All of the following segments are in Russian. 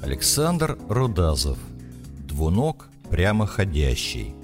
Александр Рудазов. Двуног прямоходящий.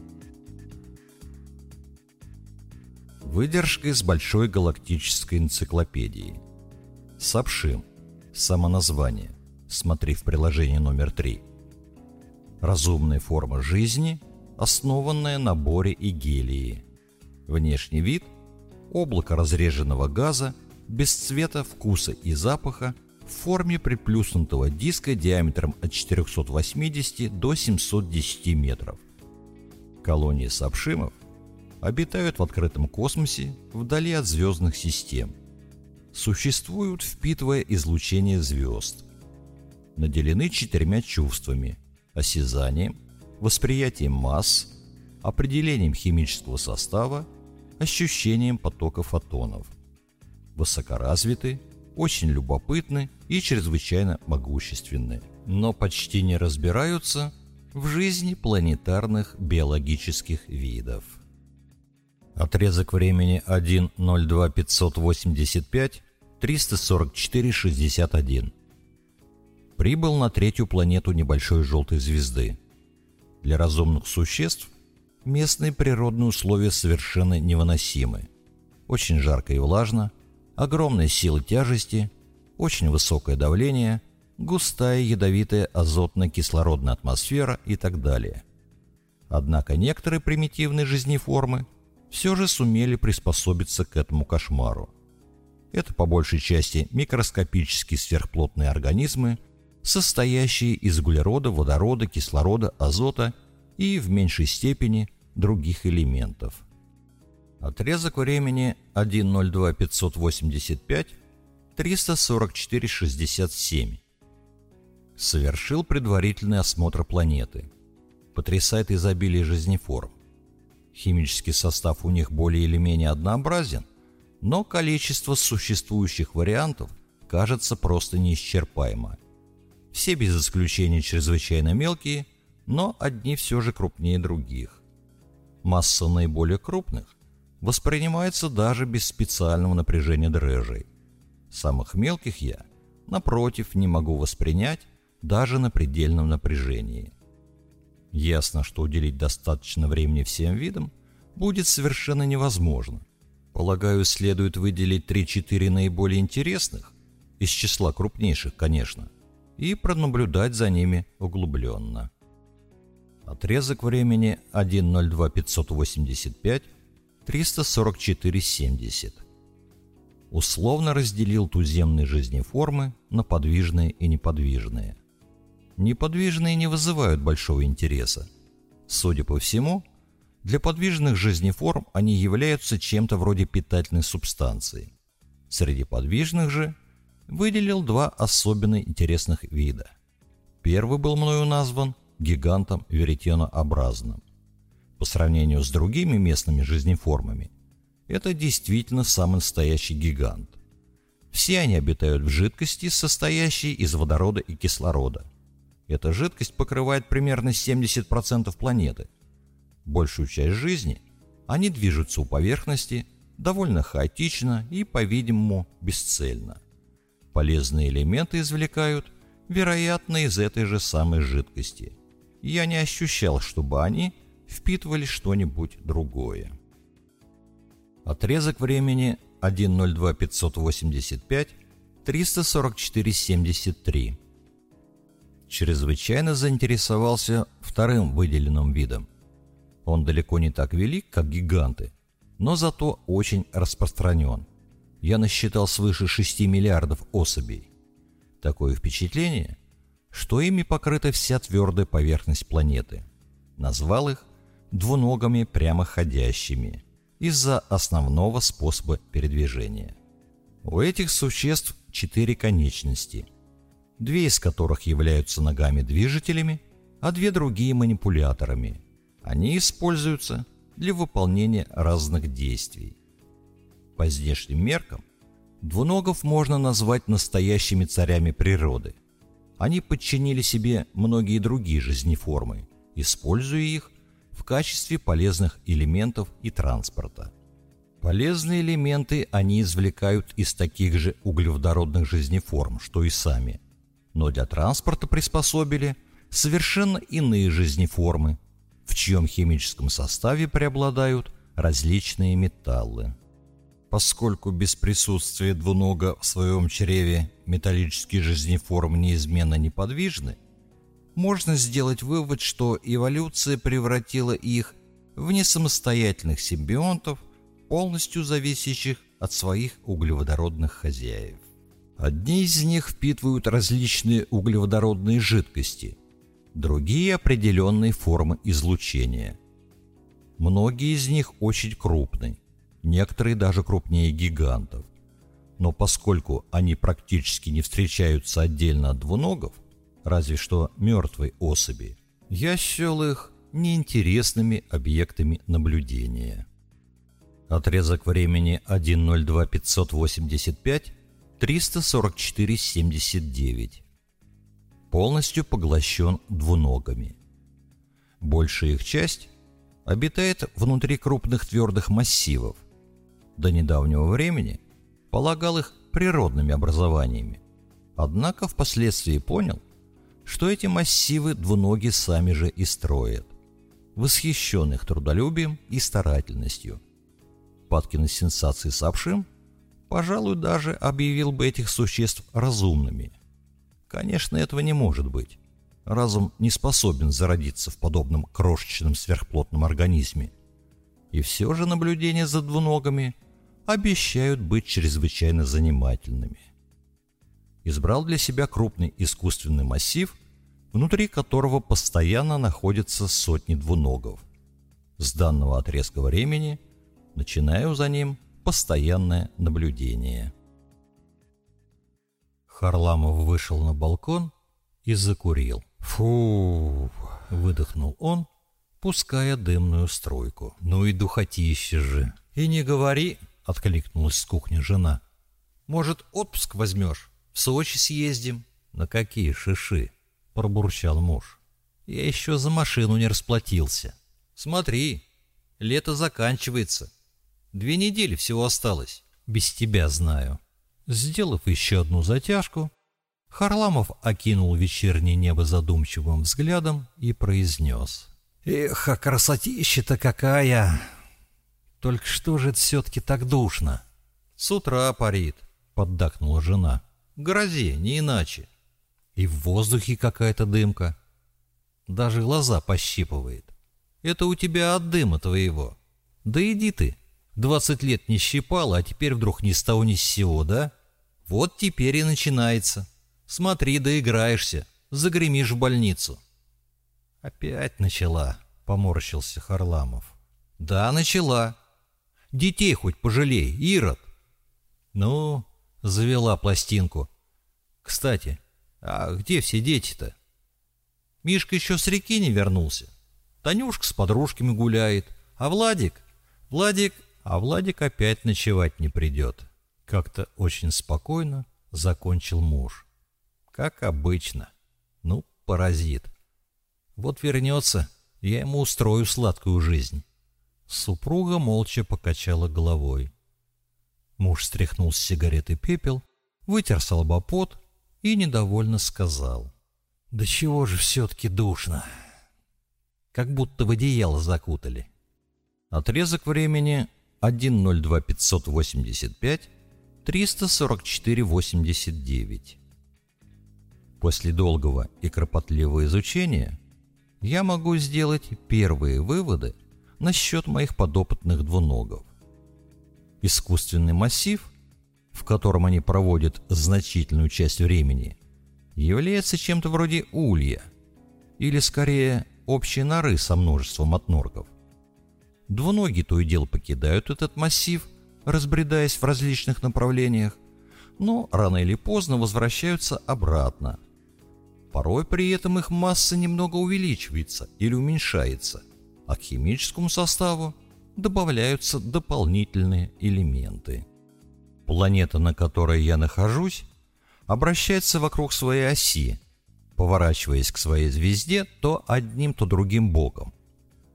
Выдержка из Большой галактической энциклопедии. Сапшим. Самоназвание. Смотри в приложении номер 3. Разумная форма жизни, основанная на боре и гелии. Внешний вид – облако разреженного газа, без цвета, вкуса и запаха, в форме приплюснутого диска диаметром от 480 до 710 метров. Колонии сапшимов обитают в открытом космосе вдали от звездных систем. Существуют, впитывая излучение звезд. Наделены 4 чувствами – осязанием, восприятием масс, определением химического состава, ощущением потока фотонов. Высокоразвиты, очень любопытны и чрезвычайно могущественны, но почти не разбираются в жизни планетарных биологических видов. Отрезок времени 1.02.585-344.61. Прибыл на 3-ю планету небольшой желтой звезды. Для разумных существ местные природные условия совершенно невыносимы. Очень жарко и влажно, огромная сила тяжести, очень высокое давление, густая ядовитая азотно-кислородная атмосфера и так далее. Однако некоторые примитивные жизнеформы все же сумели приспособиться к этому кошмару. Это по большей части микроскопические сверхплотные организмы, состоящие из углерода, водорода, кислорода, азота и в меньшей степени других элементов. Отрезок времени 1.02.585-344.67. Совершил предварительный осмотр планеты. Потрясает изобилие жизнеформ. Химический состав у них более или менее однообразен, но количество существующих вариантов кажется просто неисчерпаемо. Все без исключения чрезвычайно мелкие, но одни все же крупнее других. Масса наиболее крупных воспринимается даже без специального напряжения дрожжей. Самых мелких я, напротив, не могу воспринять даже на предельном напряжении. Ясно, что уделить достаточно времени всем видам будет совершенно невозможно. Полагаю, следует выделить 3-4 наиболее интересных, из числа крупнейших, конечно, и пронаблюдать за ними углубленно. Отрезок времени 1.02.585-344.70. Условно разделил туземные жизнеформы на подвижные и неподвижные. Неподвижные не вызывают большого интереса. Судя по всему, для подвижных жизнеформ они являются чем-то вроде питательной субстанции. Среди подвижных же выделил 2 особенно интересных вида. Первый был мною назван гигантом веретенообразным. По сравнению с другими местными жизнеформами, это действительно самый настоящий гигант. Все они обитают в жидкости, состоящей из водорода и кислорода. Эта жидкость покрывает примерно 70% планеты. Большую часть жизни они движутся у поверхности довольно хаотично и, по-видимому, бесцельно. Полезные элементы извлекают, вероятно, из этой же самой жидкости. Я не ощущал, чтобы они впитывали что-нибудь другое. Отрезок времени 1.02.585-344.73. Чрезвычайно заинтересовался вторым выделенным видом. Он далеко не так велик, как гиганты, но зато очень распространен. Я насчитал свыше 6 миллиардов особей. Такое впечатление, что ими покрыта вся твердая поверхность планеты. Назвал их двуногами прямоходящими из-за основного способа передвижения. У этих существ 4 конечности, 2 из которых являются ногами-движителями, а 2 другие манипуляторами. Они используются для выполнения разных действий. По здешним меркам двуногов можно назвать настоящими царями природы. Они подчинили себе многие другие жизнеформы, используя их в качестве полезных элементов и транспорта. Полезные элементы они извлекают из таких же углеводородных жизнеформ, что и сами. но для транспорта приспособили совершенно иные жизнеформы, в чьем химическом составе преобладают различные металлы. Поскольку без присутствия двунога в своем чреве металлические жизнеформы неизменно неподвижны, можно сделать вывод, что эволюция превратила их в несамостоятельных симбионтов, полностью зависящих от своих углеводородных хозяев. Одни из них впитывают различные углеводородные жидкости, другие – определенные формы излучения. Многие из них очень крупны, некоторые даже крупнее гигантов. Но поскольку они практически не встречаются отдельно от двуногов, разве что мертвой особи, я счел их неинтересными объектами наблюдения. Отрезок времени 1.02.585-344.79 полностью поглощен двуногами. Большая их часть обитает внутри крупных твердых массивов. До недавнего времени полагал их природными образованиями, однако впоследствии понял, что эти массивы двуноги сами же и строят, восхищен их трудолюбием и старательностью. Падкин из сенсации сообщим, пожалуй, даже объявил бы этих существ разумными. Конечно, этого не может быть. Разум не способен зародиться в подобном крошечном сверхплотном организме. И все же наблюдения за двуногами обещают быть чрезвычайно занимательными. Избрал для себя крупный искусственный массив, внутри которого постоянно находятся сотни двуногов. С данного отрезка времени начинаю за ним постоянное наблюдение. Харламов вышел на балкон и закурил. «Фу!» — выдохнул он, пуская дымную струйку. «Ну и духотище же!» «И не говори!» — откликнулась с кухни жена. «Может, отпуск возьмешь? В Сочи съездим?» «На какие шиши?» — пробурчал муж. «Я еще за машину не расплатился. Смотри, лето заканчивается. 2 недели всего осталось. Без тебя знаю». Сделав еще одну затяжку, Харламов окинул вечернее небо задумчивым взглядом и произнес: «Эх, а красотища-то какая! Только что же это все-таки так душно?» «С утра парит», — поддакнула жена. «В грозе, не иначе. И в воздухе какая-то дымка. Даже глаза пощипывает. Это у тебя от дыма твоего. Да иди ты. 20 лет не щипала, а теперь вдруг ни с того ни с сего, да? Вот теперь и начинается. Смотри, доиграешься, загремишь в больницу». «Опять начала», — поморщился Харламов. «Да, начала. Детей хоть пожалей, Ирод». «Ну, завела пластинку. Кстати, а где все дети-то? Мишка еще с реки не вернулся. Танюшка с подружками гуляет. А Владик? Владик опять ночевать не придет». Как-то очень спокойно закончил муж. «Как обычно. Ну, паразит. Вот вернется, я ему устрою сладкую жизнь». Супруга молча покачала головой. Муж стряхнул с сигареты пепел, вытер с лба пот и недовольно сказал: «Да чего же все-таки душно. Как будто в одеяло закутали». Отрезок времени 1.05.585-344.89. После долгого и кропотливого изучения я могу сделать первые выводы насчет моих подопытных двуногов. Искусственный массив, в котором они проводят значительную часть времени, является чем-то вроде улья, или скорее общей норы со множеством отнорков. Двуногие то и дело покидают этот массив, разбредаясь в различных направлениях, но рано или поздно возвращаются обратно. Порой при этом их масса немного увеличивается или уменьшается, а к химическому составу добавляются дополнительные элементы. Планета, на которой я нахожусь, обращается вокруг своей оси, поворачиваясь к своей звезде то одним, то другим боком.